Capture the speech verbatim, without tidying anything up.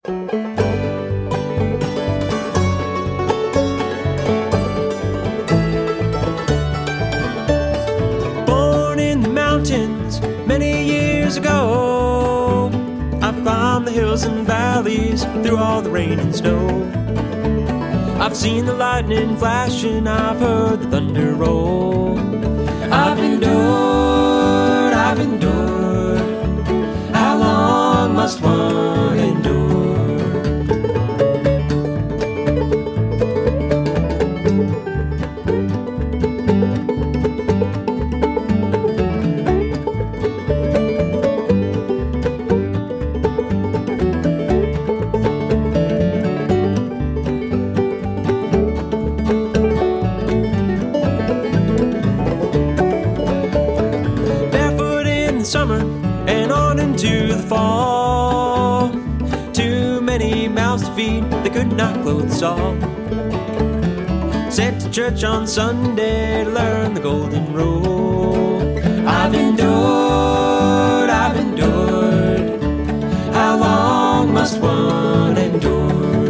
Born in the mountains many years ago, I've climbed the hills and valleys through all the rain and snow. I've seen the lightning flash and I've heard the thunder roll. I've endured, I've endured. How long must one endure? Summer and on into the fall. Too many mouths to feed, they could not clothe us all. Sent to church on Sunday to learn the golden rule. I've endured, I've endured. How long must one endure?